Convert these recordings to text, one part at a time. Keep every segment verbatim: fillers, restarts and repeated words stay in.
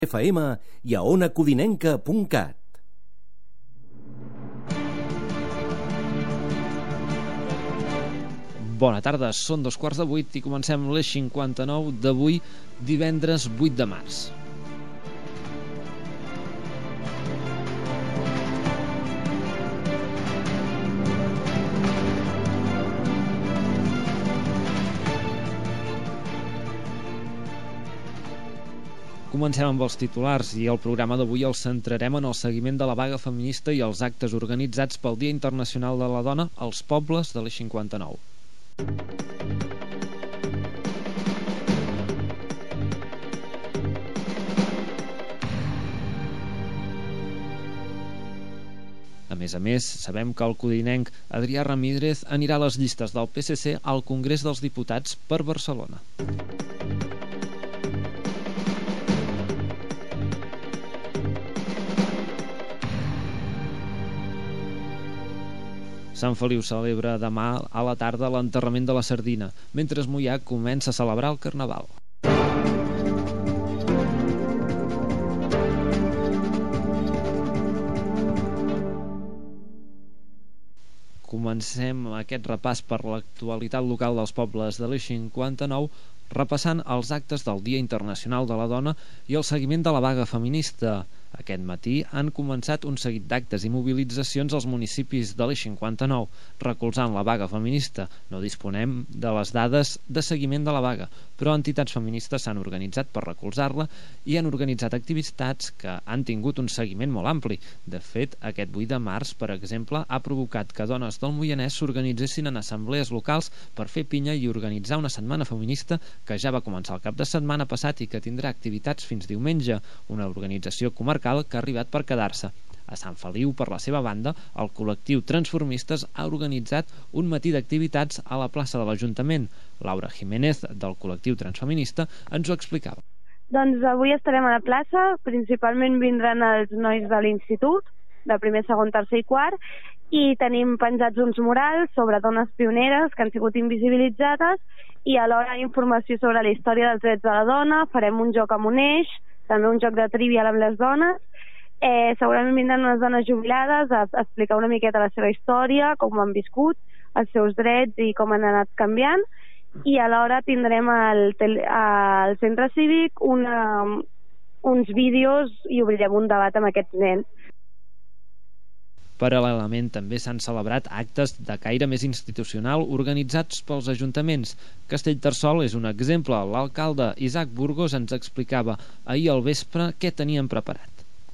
F M i a ona codinenca punt cat. Bona tarda, són dos quarts de vuit i comencem l'Eix cinquanta-nou d'avui, divendres vuit de març. Comencem amb els titulars i el programa d'avui el centrarem en el seguiment de la vaga feminista i els actes organitzats pel Dia Internacional de la Dona als pobles de l'Eix cinquanta-nou. A més a més, sabem que el codinenc Adrià Ramírez anirà a les llistes del P S C al Congrés dels Diputats per Barcelona. Sant Feliu celebra demà a la tarda l'enterrament de la sardina, mentre Moià comença a celebrar el Carnaval. Comencem aquest repàs per l'actualitat local dels pobles de l'Eix cinquanta-nou, repassant els actes del Dia Internacional de la Dona i el seguiment de la vaga feminista. Aquest matí han començat un seguit d'actes i mobilitzacions als municipis de l'Eix cinquanta-nou, recolzant la vaga feminista. No disponem de les dades de seguiment de la vaga, però entitats feministes s'han organitzat per recolzar-la i han organitzat activitats que han tingut un seguiment molt ampli. De fet, aquest vuit de març, per exemple, ha provocat que dones del Moianès s'organitzessin en assemblees locals per fer pinya i organitzar una setmana feminista que ja va començar el cap de setmana passat i que tindrà activitats fins diumenge, una organització comarcal que ha arribat per quedar-se. A Sant Feliu, per la seva banda, el col·lectiu Transformistes ha organitzat un matí d'activitats a la plaça de l'Ajuntament. Laura Jiménez, del col·lectiu Transfeminista, ens ho explicava. Doncs avui estarem a la plaça, principalment vindran els nois de l'institut, de primer, segon, tercer i quart, i tenim penjats uns murals sobre dones pioneres que han sigut invisibilitzades i alhora informació sobre la història dels drets de la dona. Farem un joc amb un eix, també un joc de trivial amb les dones. Eh, segurament vindran unes dones jubilades a, a explicar una miqueta la seva història, com han viscut, els seus drets i com han anat canviant. I alhora tindrem al, al centre cívic una, uns vídeos i obrirem un debat amb aquests nens. Paral·lelament també s'han celebrat actes de caire més institucional organitzats pels ajuntaments. Castellterçol és un exemple. L'alcalde Isaac Burgos ens explicava ahir al vespre què tenien preparat.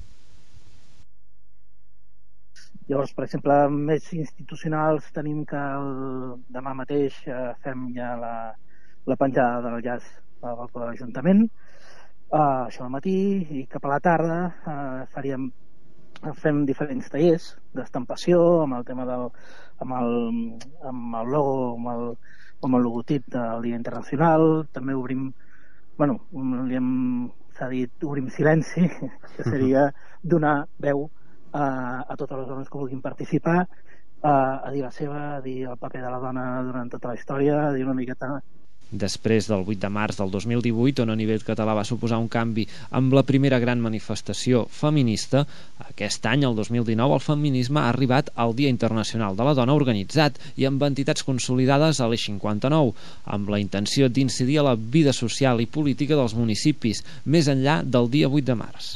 Llavors, per exemple, més institucionals tenim que el, demà mateix eh, fem ja la, la penjada del llaç al balcó de l'Ajuntament, eh, això al matí, i cap a la tarda eh, faríem fem diferents tallers d'estampació amb el tema del amb el, amb el logo amb el, amb el logotip del Dia Internacional. També obrim, bueno, li hem, s'ha dit, obrim silenci, que seria donar veu a, a totes les dones que vulguin participar, a, a dir la seva, a dir el paper de la dona durant tota la història, a dir una miqueta. Després del vuit de març del dos mil divuit, on a nivell català va suposar un canvi amb la primera gran manifestació feminista, aquest any, el dos mil dinou, el feminisme ha arribat al Dia Internacional de la Dona organitzat i amb entitats consolidades a l'Eix cinquanta-nou, amb la intenció d'incidir a la vida social i política dels municipis, més enllà del dia vuit de març.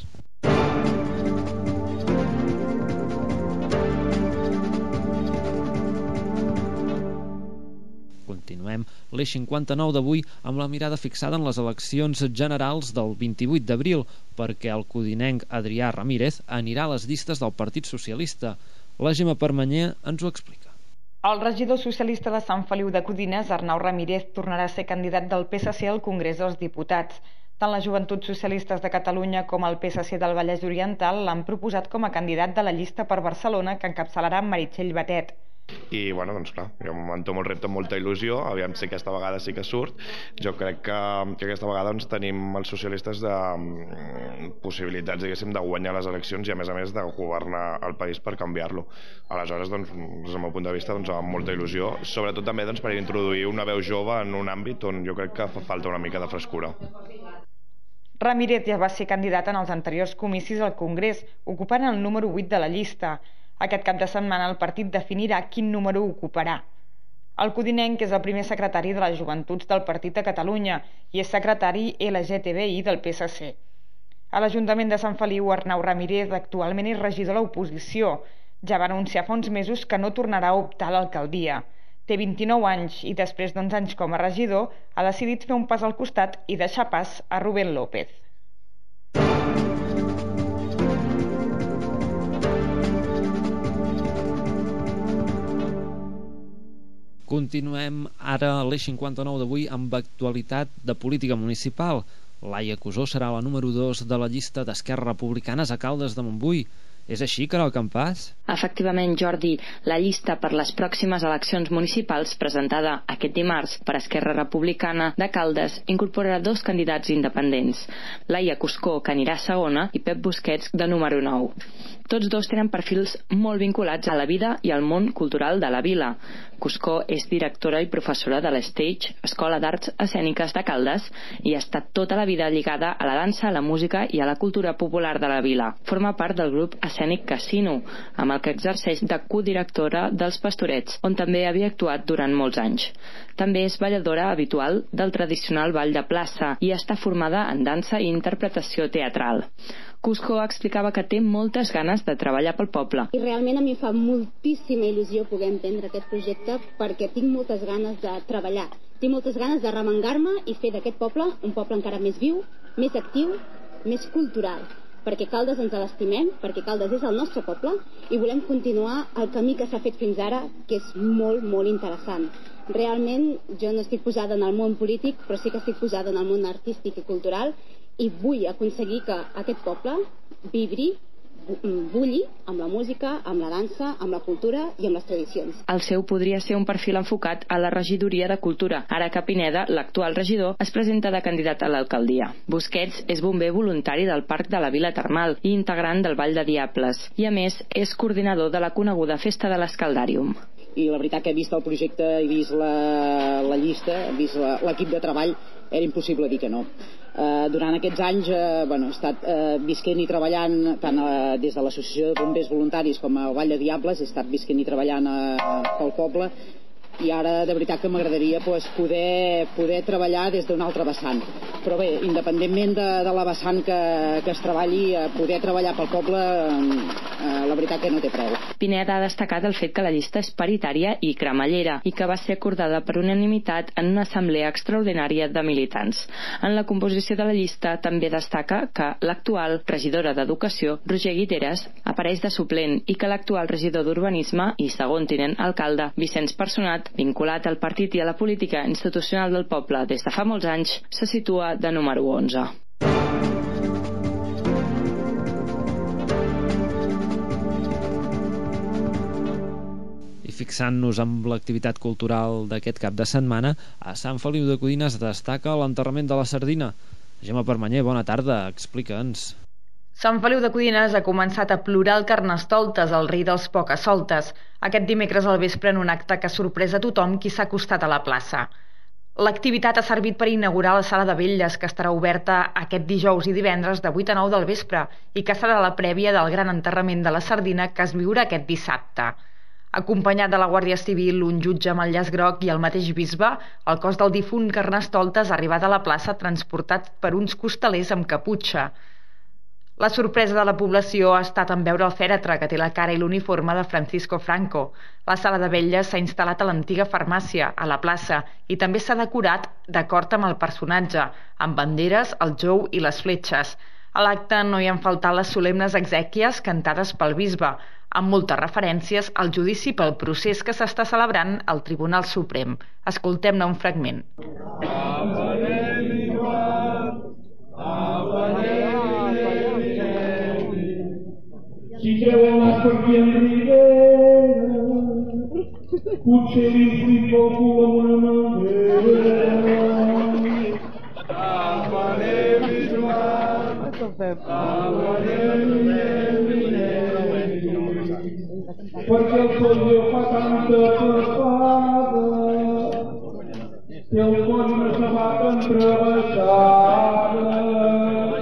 Continuem l'Eix cinquanta-nou d'avui amb la mirada fixada en les eleccions generals del vint-i-vuit d'abril, perquè el codinenc Adrià Ramírez anirà a les llistes del Partit Socialista. La Gemma Permanyer ens ho explica. El regidor socialista de Sant Feliu de Codines, Arnau Ramírez, tornarà a ser candidat del P S C al Congrés dels Diputats. Tant les Joventuts Socialistes de Catalunya com el P S C del Vallès Oriental l'han proposat com a candidat de la llista per Barcelona que encapçalarà Meritxell Batet. I bueno, doncs clar, jo m'entomo el repte amb molta il·lusió, aviam si aquesta vegada sí que surt. Jo crec que, que aquesta vegada doncs, tenim els socialistes de um, possibilitats, diguéssim, de guanyar les eleccions i a més a més de governar el país per canviar-lo. Aleshores, doncs, des del meu punt de vista, doncs, amb molta il·lusió, sobretot també doncs, per introduir una veu jove en un àmbit on jo crec que fa falta una mica de frescura. Ramírez ja va ser candidat en els anteriors comicis al Congrés, ocupant el número vuit de la llista. Aquest cap de setmana el partit definirà quin número ocuparà. El codinenc és el primer secretari de les Joventuts del Partit de Catalunya i és secretari L G T B I del P S C. A l'Ajuntament de Sant Feliu, Arnau Ramírez actualment és regidor a l'oposició. Ja va anunciar fa uns mesos que no tornarà a optar a l'alcaldia. Té vint-i-nou anys i després d'onze anys com a regidor ha decidit fer un pas al costat i deixar pas a Rubén López. Continuem ara a l'Eix cinquanta-nou d'avui amb actualitat de política municipal. Laia Cusó serà la número dos de la llista d'Esquerra Republicanes a Caldes de Montbui. És així, Caral Campàs? Efectivament, Jordi, la llista per les pròximes eleccions municipals presentada aquest dimarts per Esquerra Republicana de Caldes incorporarà dos candidats independents, Laia Cuscó, que anirà segona, i Pep Busquets, de número nou. Tots dos tenen perfils molt vinculats a la vida i al món cultural de la vila. Cuscó és directora i professora de l'Stage, Escola d'Arts Escèniques de Caldes, i ha estat tota la vida lligada a la dansa, a la música i a la cultura popular de la vila. Forma part del grup escènic Casino, amb el que exerceix de codirectora dels Pastorets, on també havia actuat durant molts anys. També és balladora habitual del tradicional ball de plaça i està formada en dansa i interpretació teatral. Cuscó explicava que té moltes ganes de treballar pel poble. I realment a mi fa moltíssima il·lusió poder emprendre aquest projecte perquè tinc moltes ganes de treballar. Tinc moltes ganes de remengar-me i fer d'aquest poble un poble encara més viu, més actiu, més cultural. Perquè Caldes ens l'estimem, perquè Caldes és el nostre poble i volem continuar el camí que s'ha fet fins ara, que és molt, molt interessant. Realment jo no estic posada en el món polític, però sí que estic posada en el món artístic i cultural i vull aconseguir que aquest poble vibri, bulli amb la música, amb la dansa, amb la cultura i amb les tradicions. El seu podria ser un perfil enfocat a la regidoria de cultura, ara que Pineda, l'actual regidor, es presenta de candidat a l'alcaldia. Busquets és bomber voluntari del Parc de la Vila Termal i integrant del Ball de Diables, i a més és coordinador de la coneguda Festa de l'Escaldàrium. I la veritat que he vist el projecte, he vist la, la llista, he vist l'equip de treball, era impossible dir que no. Uh, durant aquests anys uh, bueno, he estat uh, visquent i treballant tant uh, des de l'Associació de Bombers Voluntaris com al Vall de Diables, he estat visquent i treballant uh, pel poble i ara de veritat que m'agradaria pues, poder, poder treballar des d'un altre vessant. Però bé, independentment de, de la vessant que, que es treballi, uh, poder treballar pel poble, uh, la veritat que no té preu. Pineda ha destacat el fet que la llista és paritària i cremallera i que va ser acordada per unanimitat en una assemblea extraordinària de militants. En la composició de la llista també destaca que l'actual regidora d'Educació, Roger Guiteres, apareix de suplent i que l'actual regidor d'Urbanisme i segon tinent alcalde, Vicenç Personat, vinculat al partit i a la política institucional del poble des de fa molts anys, se situa de número onze. I fixant-nos amb l'activitat cultural d'aquest cap de setmana, a Sant Feliu de Codines destaca l'enterrament de la sardina. Gemma Permanyer, bona tarda, explica'ns. Sant Feliu de Codines ha començat a plorar el Carnestoltes, el rei dels pocasoltes, aquest dimecres al vespre en un acte que ha sorprès a tothom qui s'ha acostat a la plaça. L'activitat ha servit per inaugurar la sala de vetlles, que estarà oberta aquest dijous i divendres de vuit a nou del vespre i que serà la prèvia del gran enterrament de la sardina que es viurà aquest dissabte. Acompanyat de la Guàrdia Civil, un jutge amb el llaç groc i el mateix bisbe, el cos del difunt Carnestoltes ha arribat a la plaça transportat per uns costalers amb caputxa. La sorpresa de la població ha estat en veure el fèretre que té la cara i l'uniforme de Francisco Franco. La sala de vetlles s'ha instal·lat a l'antiga farmàcia, a la plaça, i també s'ha decorat d'acord amb el personatge, amb banderes, el jou i les fletxes. A l'acte no hi han faltat les solemnes exèquies cantades pel bisbe, amb moltes referències al judici pel procés que s'està celebrant al Tribunal Suprem. Escoltem-ne un fragment. Si treuen per aquí enrere, potser li flipa el cul amb una mandrera. Amanem i Joan, amanem i perquè el sol fa tanta passada, té el cos una sabata entrevessada.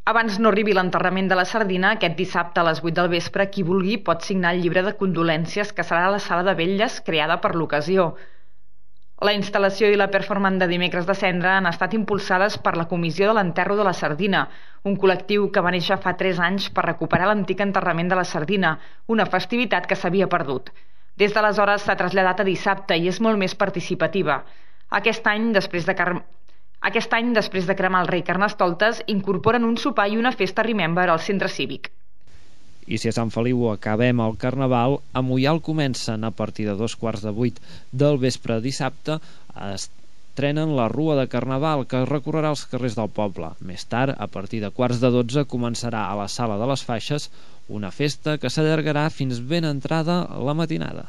Abans no arribi l'enterrament de la sardina, aquest dissabte a les vuit del vespre, qui vulgui pot signar el llibre de condolències que serà a la sala de vetlles creada per l'ocasió. La instal·lació i la performance de Dimecres de Cendra han estat impulsades per la Comissió de l'Enterro de la Sardina, un col·lectiu que va néixer fa tres anys per recuperar l'antic enterrament de la sardina, una festivitat que s'havia perdut. Des d'aleshores s'ha traslladat a dissabte i és molt més participativa. Aquest any, després de car... Aquest any, després de cremar el rei Carnestoltes, incorporen un sopar i una festa Remember al centre cívic. I si a Sant Feliu acabem el Carnaval, a Moià el comencen a partir de dos quarts de vuit del vespre dissabte. Estrenen la Rua de Carnaval, que recorrerà els carrers del poble. Més tard, a partir de quarts de dotze, començarà a la Sala de les Faixes una festa que s'allargarà fins ben entrada la matinada.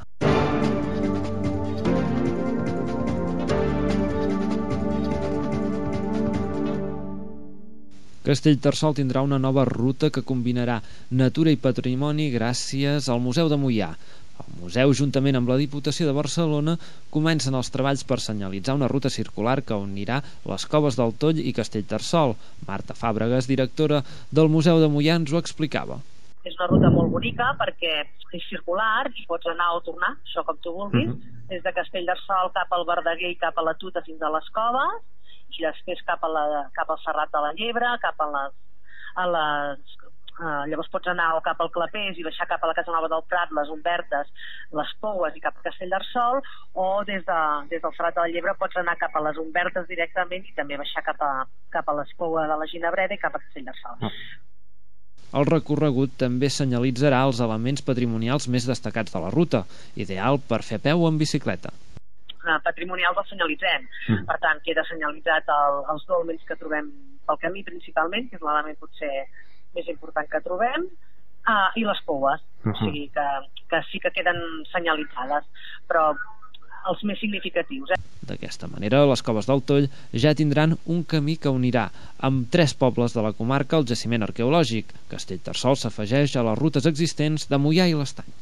Castellterçol tindrà una nova ruta que combinarà natura i patrimoni gràcies al Museu de Moià. El museu, juntament amb la Diputació de Barcelona, comencen els treballs per senyalitzar una ruta circular que unirà les coves del Toll i Castellterçol. Marta Fàbregas, directora del Museu de Moià, ens ho explicava. És una ruta molt bonica perquè és circular i pots anar o tornar, això com tu vulguis, mm-hmm. des de Castellterçol cap al Verdaguer i cap a la Tuta fins a les coves, i després cap, a la, cap al Serrat de la Llebre, cap a les... A les uh, llavors pots anar o cap al Clapés i baixar cap a la Casa Nova del Prat, les Umbertes, les Poues i cap a Castellterçol, o des, de, des del Serrat de la Llebre pots anar cap a les Umbertes directament i també baixar cap a, cap a les Poues de la Ginebreda i cap a Castellterçol. El recorregut també senyalitzarà els elements patrimonials més destacats de la ruta, ideal per fer peu en bicicleta. Patrimonials els senyalitzem. Mm. Per tant, queda senyalitzat el, els dòlmens que trobem pel camí principalment, que és l'element potser més important que trobem, uh, i les poues. Uh-huh. O sigui que, que sí que queden senyalitzades, però els més significatius. Eh? D'aquesta manera, les coves del Toll ja tindran un camí que unirà amb tres pobles de la comarca el jaciment arqueològic. Castellterçol s'afegeix a les rutes existents de Moià i l'Estany.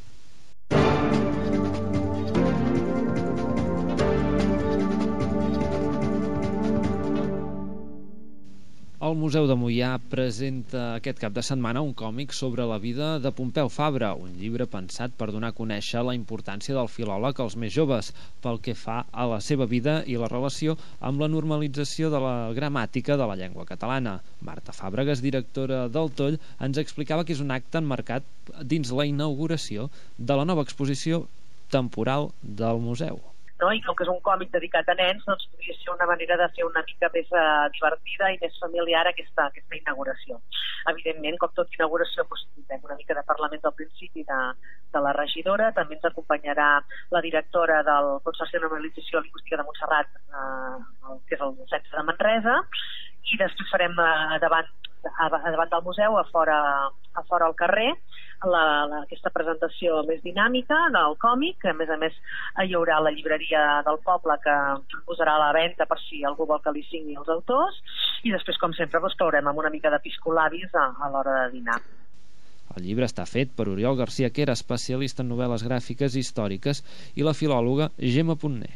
El Museu de Moià presenta aquest cap de setmana un còmic sobre la vida de Pompeu Fabra, un llibre pensat per donar a conèixer la importància del filòleg als més joves, pel que fa a la seva vida i la relació amb la normalització de la gramàtica de la llengua catalana. Marta Fàbregas, directora del Toll, ens explicava que és un acte emmarcat dins la inauguració de la nova exposició temporal del museu. No? I com que és un còmic dedicat a nens, doncs podria ser una manera de fer una mica més uh, divertida i més familiar aquesta, aquesta inauguració. Evidentment, com tota inauguració, doncs, tindrem una mica de parlament del principi de, de la regidora, també ens acompanyarà la directora del Consorci de Normalització Lingüística de Montserrat, uh, que és el centre de Manresa, i després farem uh, davant, a, a davant del museu, a fora, a fora al carrer, La, la, aquesta presentació més dinàmica del còmic, que a més a més hi haurà la llibreria del poble que posarà a la venda per si algú vol que li signi els autors, i després, com sempre, doncs, caurem amb una mica de piscolabis a, a l'hora de dinar. El llibre està fet per Oriol García, que era especialista en novel·les gràfiques i històriques, i la filòloga Gemma Punner.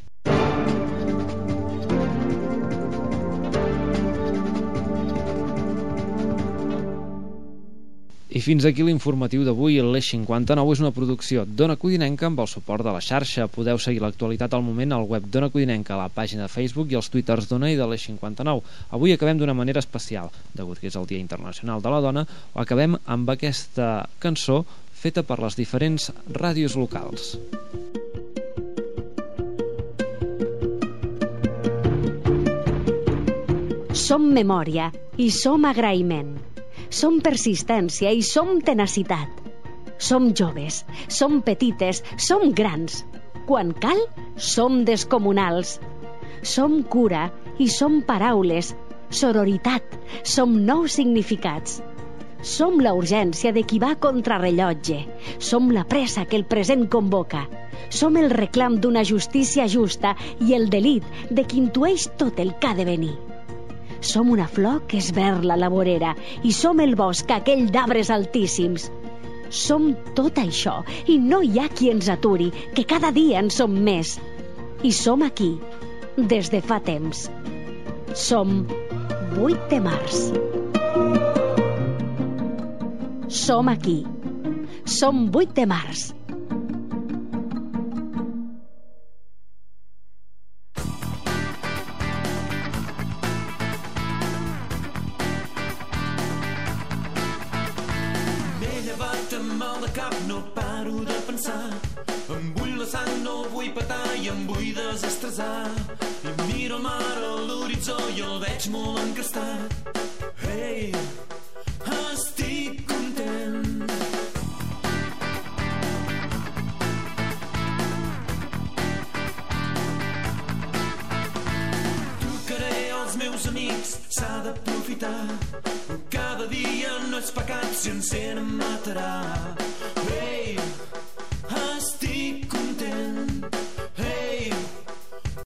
I fins aquí l'informatiu d'avui. L'Eix cinquanta-nou és una producció d'Ona Codinenca amb el suport de la xarxa. Podeu seguir l'actualitat al moment al web d'Ona Codinenca, a la pàgina de Facebook i als twitters d'Ona i de l'Eix cinquanta-nou. Avui acabem d'una manera especial, degut que és el Dia Internacional de la Dona. Acabem amb aquesta cançó feta per les diferents ràdios locals. Som memòria i som agraïment. Som persistència i som tenacitat. Som joves, som petites, som grans. Quan cal, som descomunals. Som cura i som paraules, sororitat, som nous significats. Som la urgència de qui va contra rellotge. Som la pressa que el present convoca. Som el reclam d'una justícia justa i el delit de qui intueix tot el que ha de venir. Som una flor que esberla la vorera i som el bosc aquell d'arbres altíssims. Som tot això i no hi ha qui ens aturi, que cada dia en som més. I som aquí, des de fa temps. Som vuit de març. som aquí. Som vuit de març. M'he llevat amb mal de cap, no paro de pensar. Em bull la sang, no vull petar i em vull desestressar. I miro el mar a l'horitzó i el veig molt encastat. Hey, estic content. Trucaré als meus amics, s'ha d'aprofitar. Cada dia no és pecat si encén em matarà.